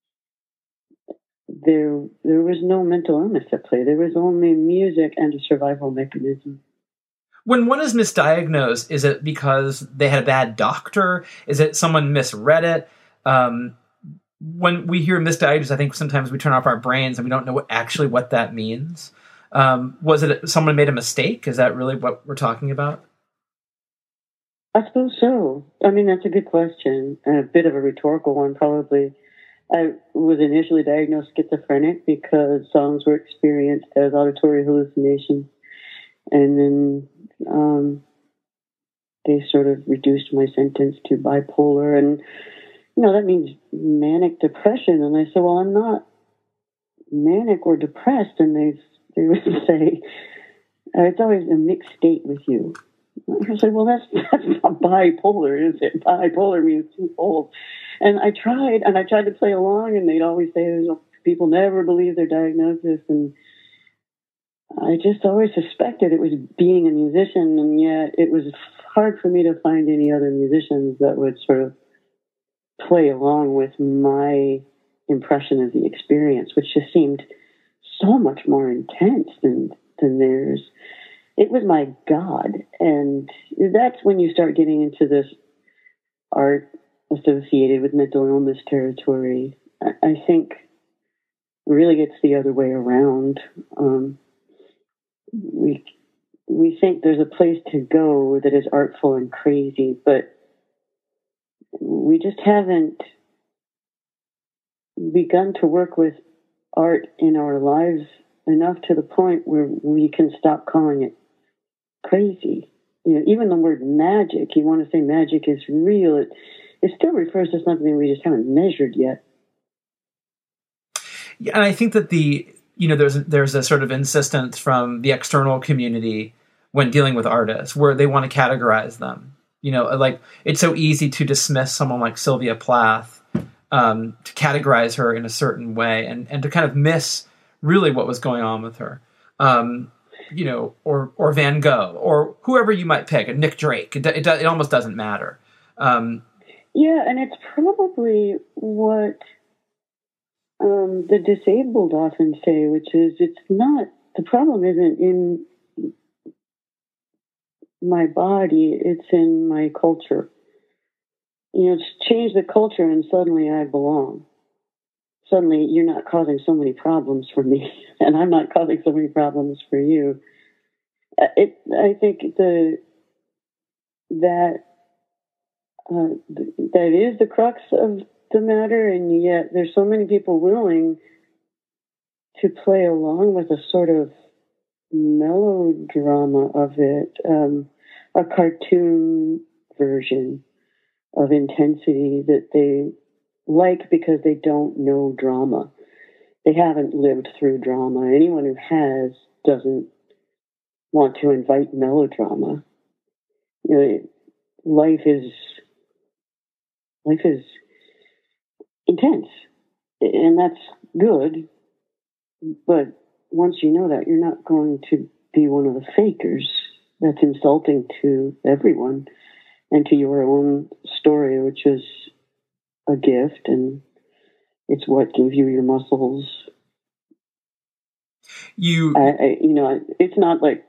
there there was no mental illness at play. There was only music and a survival mechanism. When one is misdiagnosed, is it because they had a bad doctor? Is it someone misread it? Um, when we hear misdiagnosed, I think sometimes we turn off our brains and we don't know what, actually what that means. Um, was it someone made a mistake? Is that really what we're talking about? I suppose so. I mean, that's a good question, and a bit of a rhetorical one, probably. I was initially diagnosed schizophrenic because songs were experienced as auditory hallucinations, and then um, they sort of reduced my sentence to bipolar, and you know that means manic depression. And I said, "Well, I'm not manic or depressed," and they they would say, uh, "It's always a mixed state with you." I said, "Well, that's that's not bipolar, is it? Bipolar means two poles." And I tried, and I tried to play along, and they'd always say, you know, people never believe their diagnosis, and I just always suspected it was being a musician, and yet it was hard for me to find any other musicians that would sort of play along with my impression of the experience, which just seemed so much more intense than than theirs. It was my God, and that's when you start getting into this art associated with mental illness territory. I, I think really it's the other way around. Um, we we think there's a place to go that is artful and crazy, but we just haven't begun to work with art in our lives enough to the point where we can stop calling it crazy. You know, even the word magic, you want to say magic is real, it, it still refers to something we just haven't measured yet. Yeah, and I think that the you know there's there's a sort of insistence from the external community when dealing with artists where they want to categorize them. You know, like it's so easy to dismiss someone like Sylvia Plath, um, to categorize her in a certain way, and and to kind of miss really what was going on with her. Um, you know, or or Van Gogh, or whoever you might pick, Nick Drake. It it, it almost doesn't matter. Um, yeah, and it's probably what um, the disabled often say, which is it's not, the problem isn't in my body, it's in my culture. You know, just change the culture and suddenly I belong. Suddenly you're not causing so many problems for me, and I'm not causing so many problems for you. It, I think the that uh, th- that is the crux of the matter, and yet there's so many people willing to play along with a sort of melodrama of it, um, a cartoon version of intensity that they like because they don't know drama. They haven't lived through drama. Anyone who has doesn't want to invite melodrama. You know, life is life is intense, and that's good. But once you know that, you're not going to be one of the fakers. That's insulting to everyone and to your own story, which is a gift, and it's what gave you your muscles. You, I, I, you know, it's not like,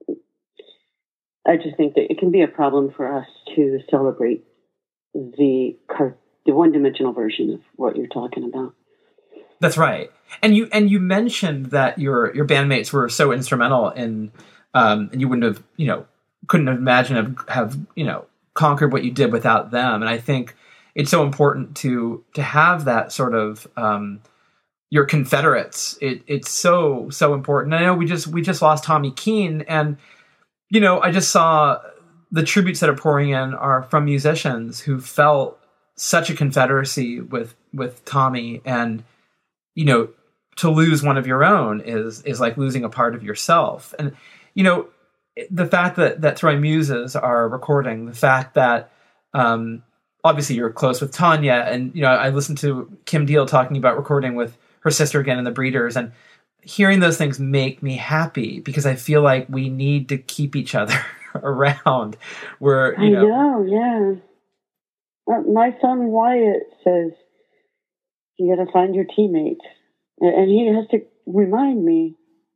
I just think that it can be a problem for us to celebrate the car, the one-dimensional version of what you're talking about. that's right. And you and you mentioned that your your bandmates were so instrumental in, um, and you wouldn't have, you know, couldn't have imagined have, have you know conquered what you did without them. And I think it's so important to to have that sort of um, your Confederates. It, it's so so important. I know we just we just lost Tommy Keene, and you know I just saw the tributes that are pouring in are from musicians who felt such a confederacy with with Tommy, and you know to lose one of your own is is like losing a part of yourself. And you know the fact that that Throwing Muses are recording, the fact that um, obviously you're close with Tanya, and you know I listened to Kim Deal talking about recording with her sister again in the Breeders, and hearing those things make me happy because I feel like we need to keep each other around. Where you I know, know, yeah. Uh, my son Wyatt says you got to find your teammates, and, and he has to remind me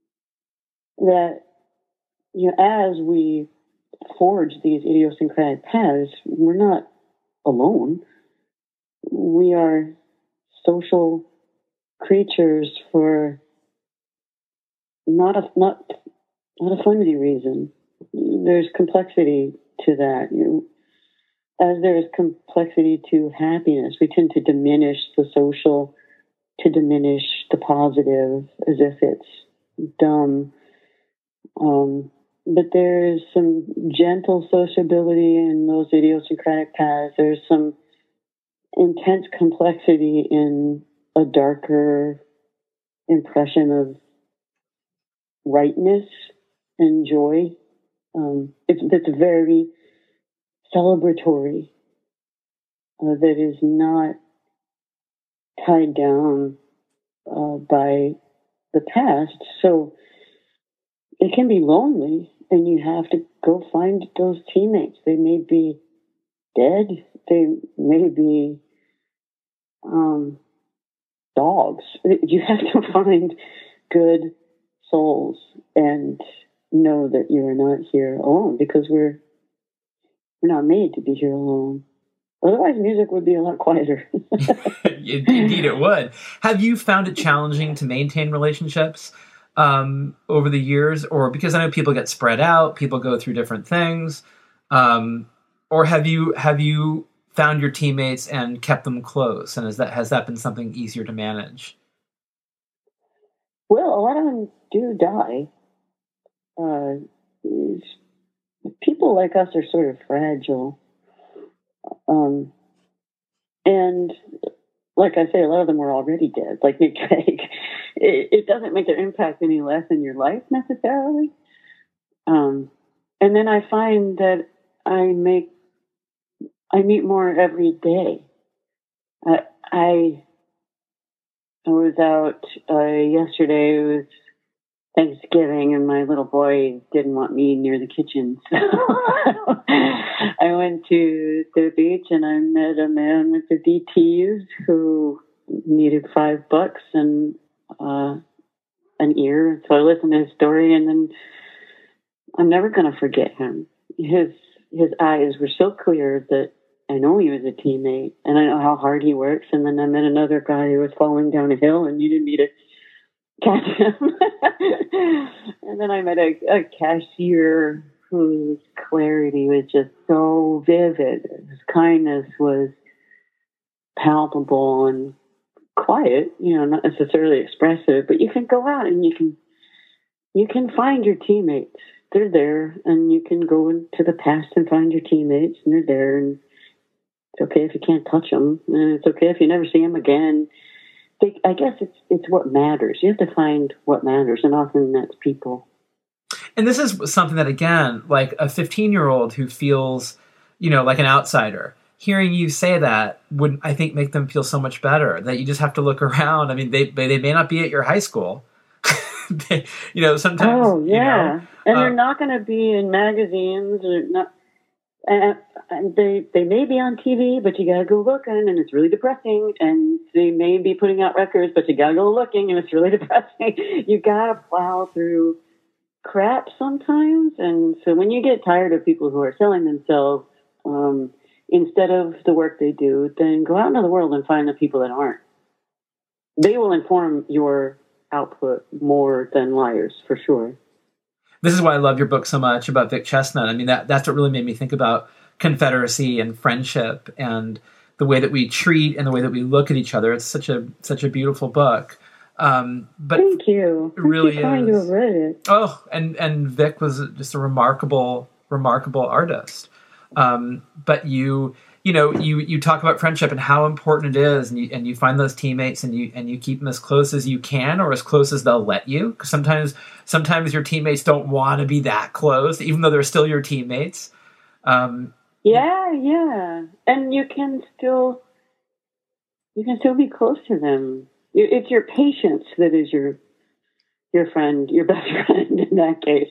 that you know as we forge these idiosyncratic paths, we're not alone. We are social creatures for not a not not a flimsy reason. There's complexity to that. You know, as there is complexity to happiness, we tend to diminish the social, to diminish the positive, as if it's dumb. Um, but there is some gentle sociability in those idiosyncratic paths. There's some intense complexity in a darker impression of rightness and joy. Um, it's, it's very celebratory, uh, that is not tied down uh, by the past. So it can be lonely, and you have to go find those teammates. They may be dead. They may be um, dogs. You have to find good souls and know that you are not here alone, because we're we're not made to be here alone. Otherwise, music would be a lot quieter. indeed it would. Have you found it challenging to maintain relationships um, over the years, or because I know people get spread out, people go through different things, um, or have you have you found your teammates and kept them close, and has that has that been something easier to manage? Well, a lot of them do die. Uh, people like us are sort of fragile. Um, and like I say, a lot of them were already dead, like Nick Drake. It, it doesn't make their impact any less in your life necessarily. Um, and then I find that I make, I meet more every day. Uh, I, I was out uh, yesterday. It was Thanksgiving, and my little boy didn't want me near the kitchen, so I went to the beach and I met a man with the D Ts who needed five bucks and uh, an ear. So I listened to his story, and then I'm never going to forget him. His his eyes were so clear that I know he was a teammate, and I know how hard he works. And then I met another guy who was falling down a hill, and you didn't need to catch him. And then I met a, a cashier whose clarity was just so vivid. His kindness was palpable and quiet, you know, not necessarily expressive, but you can go out and you can you can find your teammates. They're there, and you can go into the past and find your teammates, and they're there, and it's okay if you can't touch them, and it's okay if you never see them again. They, I guess it's it's what matters. You have to find what matters, and often that's people. And this is something that, again, like a fifteen-year-old who feels, you know, like an outsider, hearing you say that would, I think, make them feel so much better, that you just have to look around. I mean, they they may not be at your high school. they, you know, sometimes. Oh, yeah. You know, and uh, they're not going to be in magazines or not. And, and they they may be on T V, but you got to go looking, and it's really depressing. And they may be putting out records, but you got to go looking, and it's really depressing. You got to plow through crap sometimes. And so when you get tired of people who are selling themselves um, instead of the work they do, then go out into the world and find the people that aren't. They will inform your output more than liars, for sure. This is why I love your book so much about Vic Chestnut. I mean, that that's what really made me think about Confederacy and friendship and the way that we treat and the way that we look at each other. It's such a such a beautiful book. Um, but Thank you. It really Thank you kind is. to have read it. Oh, and, and Vic was just a remarkable, remarkable artist. Um, but you, you know, you, you talk about friendship and how important it is, and you, and you find those teammates and you, and you keep them as close as you can, or as close as they'll let you. 'Cause sometimes, sometimes your teammates don't want to be that close, even though they're still your teammates. Um, Yeah, yeah. And you can still, you can still be close to them. It's your patience that is your, your friend, your best friend in that case.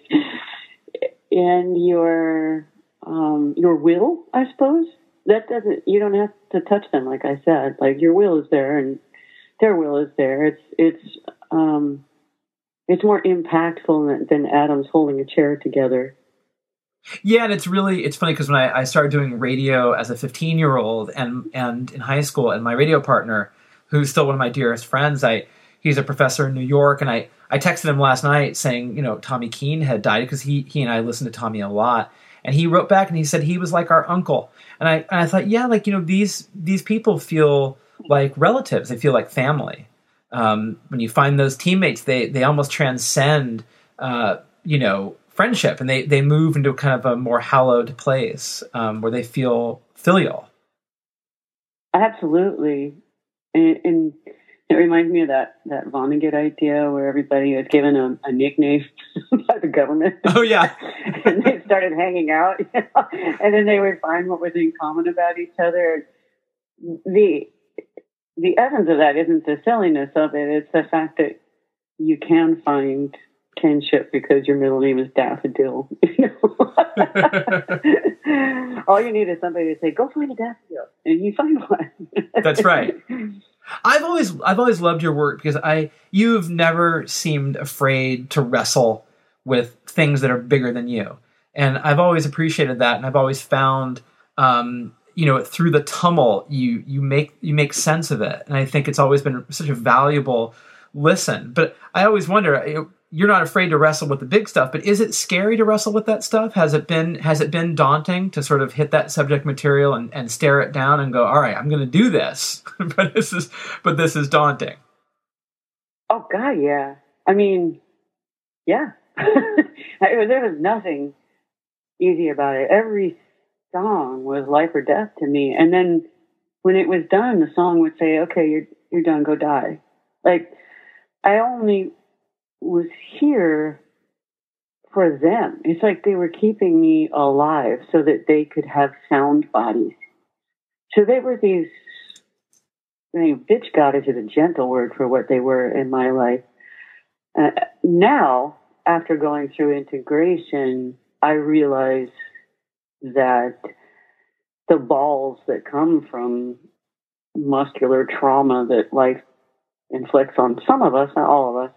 And your, um, your will, I suppose. That doesn't, you don't have to touch them, like I said. Like, your will is there and their will is there. It's, it's, um, it's more impactful than, than atoms holding a chair together. Yeah, and it's really, it's funny because when I, I started doing radio as a fifteen-year-old and and in high school, and my radio partner, who's still one of my dearest friends, I he's a professor in New York, and I, I texted him last night saying, you know, Tommy Keene had died, because he he and I listened to Tommy a lot, and he wrote back and he said he was like our uncle, and I and I thought, yeah, like, you know, these these people feel like relatives, they feel like family. Um, when you find those teammates, they they almost transcend, uh, you know, friendship, and they, they move into kind of a more hallowed place um, where they feel filial. Absolutely. And, and it reminds me of that, that Vonnegut idea where everybody was given a, a nickname by the government. Oh, yeah. And they started hanging out, you know? And then they would find what was in common about each other. The the essence of that isn't the silliness of it. It's the fact that you can find kinship because your middle name is Daffodil. You know? All you need is somebody to say, "Go find a daffodil," and you find one. That's right. I've always I've always loved your work because I you've never seemed afraid to wrestle with things that are bigger than you, and I've always appreciated that, and I've always found um, you know, through the tumult you you make you make sense of it, and I think it's always been such a valuable listen. But I always wonder, you know, you're not afraid to wrestle with the big stuff, but is it scary to wrestle with that stuff? Has it been has it been daunting to sort of hit that subject material and, and stare it down and go, all right, I'm going to do this, but this is but this is daunting. Oh God, yeah. I mean, yeah. There was nothing easy about it. Every song was life or death to me, and then when it was done, the song would say, "Okay, you're you're done. Go die." Like, I only was here for them. It's like they were keeping me alive so that they could have sound bodies. So they were these, I mean, bitch goddess is a gentle word for what they were in my life. Uh, now, after going through integration, I realize that the balls that come from muscular trauma that life inflicts on some of us, not all of us,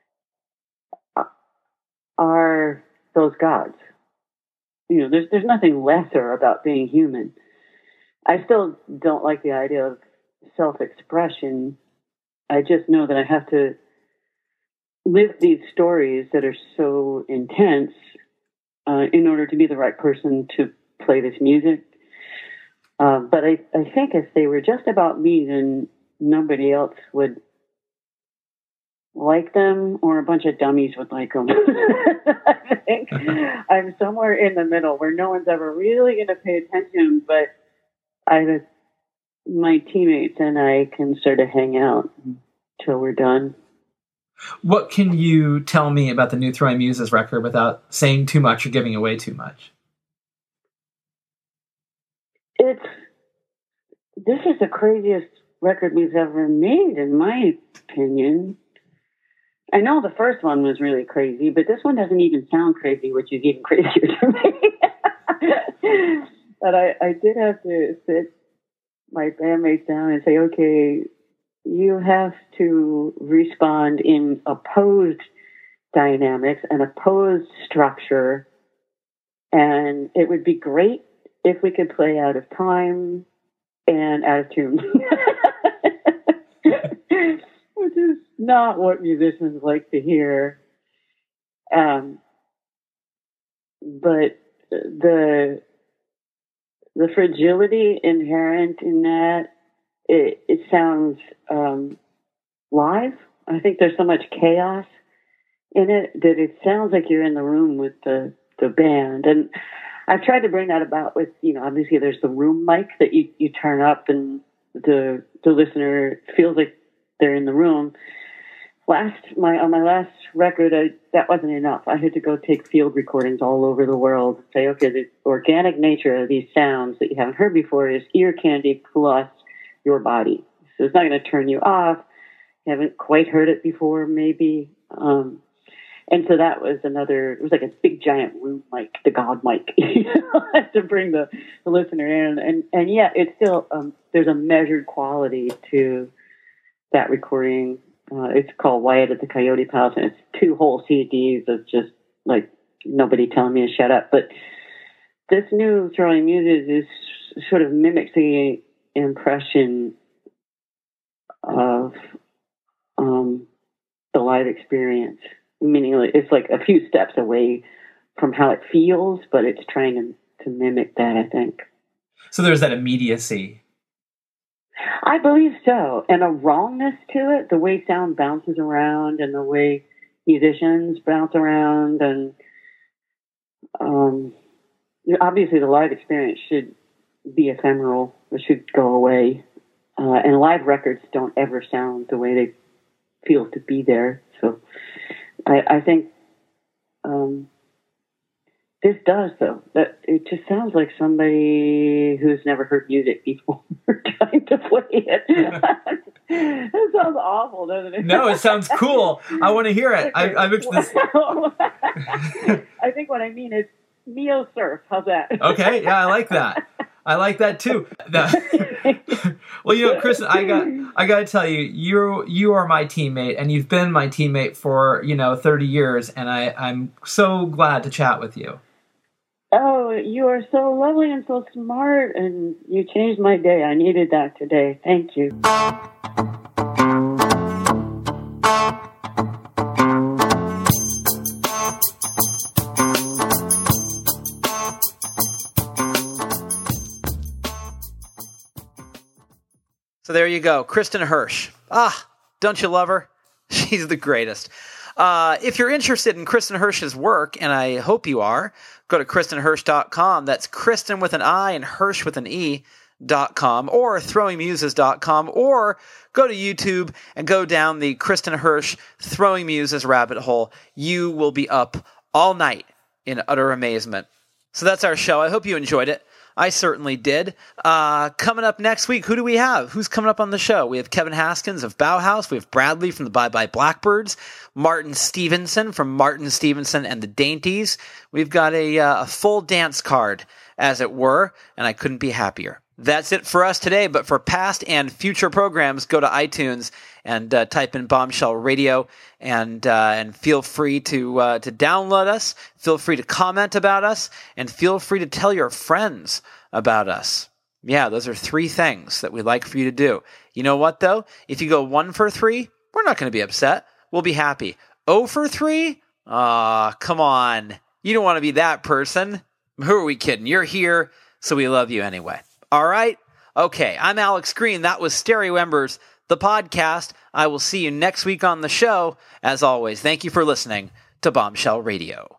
are those gods. You know, there's there's nothing lesser about being human. I still don't like the idea of self-expression. I just know that I have to live these stories that are so intense uh, in order to be the right person to play this music. Uh, but I, I think if they were just about me, then nobody else would like them, or a bunch of dummies would like them. I think I'm somewhere in the middle where no one's ever really going to pay attention, but I, my teammates and I can sort of hang out till we're done. What can you tell me about the new Throwing Muses record without saying too much or giving away too much? It's this is the craziest record we've ever made, in my opinion. I know the first one was really crazy, but this one doesn't even sound crazy, which is even crazier to me. But I, I did have to sit my bandmates down and say, okay, you have to respond in opposed dynamics and opposed structure, and it would be great if we could play out of time and out of tune. Which is not what musicians like to hear. Um, but the the fragility inherent in that, it, it sounds um, live. I think there's so much chaos in it that it sounds like you're in the room with the, the band. And I've tried to bring that about with, you know, obviously there's the room mic that you, you turn up and the the listener feels like they're in the room. Last my on my last record, I, that wasn't enough. I had to go take field recordings all over the world and say, okay, the organic nature of these sounds that you haven't heard before is ear candy plus your body. So it's not going to turn you off. You haven't quite heard it before, maybe. Um, And so that was another, it was like a big giant room mic, the God mic, you know, to bring the, the listener in. And, and yeah, it's still, um, there's a measured quality to that recording. Uh, it's called Wyatt at the Coyote Palace, and it's two whole C Ds of just like nobody telling me to shut up. But this new Throwing Muses is sort of mimics the impression of um, the live experience. Meaning it's like a few steps away from how it feels, but it's trying to, to mimic that, I think. So there's that immediacy. I believe so. And a wrongness to it, the way sound bounces around and the way musicians bounce around. And um, obviously the live experience should be ephemeral. It should go away. Uh, and live records don't ever sound the way they feel to be there. So I, I think um, this does, though. That it just sounds like somebody who's never heard music before trying to play it. It sounds awful, doesn't it? No, it sounds cool. I want to hear it. I, I mixed this. I think what I mean is neo surf. How's that? Okay, yeah, I like that. I like that too. The, well, you know, Kristen, I got I got to tell you, you you are my teammate, and you've been my teammate for you know thirty years, and I I'm so glad to chat with you. Oh, you are so lovely and so smart, and you changed my day. I needed that today. Thank you. So there you go, Kristen Hirsch. Ah, don't you love her? She's the greatest. Uh, if you're interested in Kristen Hirsch's work, and I hope you are, go to kristen hirsch dot com. That's Kristen with an I and Hirsch with an E dot com, or throwing muses dot com, or go to YouTube and go down the Kristen Hirsch Throwing Muses rabbit hole. You will be up all night in utter amazement. So that's our show. I hope you enjoyed it. I certainly did. Uh, coming up next week, who do we have? Who's coming up on the show? We have Kevin Haskins of Bauhaus. We have Bradley from the Bye Bye Blackbirds. Martin Stevenson from Martin Stevenson and the Dainties. We've got a, uh, a full dance card, as it were, and I couldn't be happier. That's it for us today, but for past and future programs, go to iTunes and uh, type in Bombshell Radio, and uh, and feel free to uh, to download us, feel free to comment about us, and feel free to tell your friends about us. Yeah, those are three things that we'd like for you to do. You know what, though? If you go one for three, we're not going to be upset. We'll be happy. Oh for three? Aw, come on. You don't want to be that person. Who are we kidding? You're here, so we love you anyway. All right? Okay, I'm Alex Green. That was Stereo Embers, the podcast. I will see you next week on the show. As always, thank you for listening to Bombshell Radio.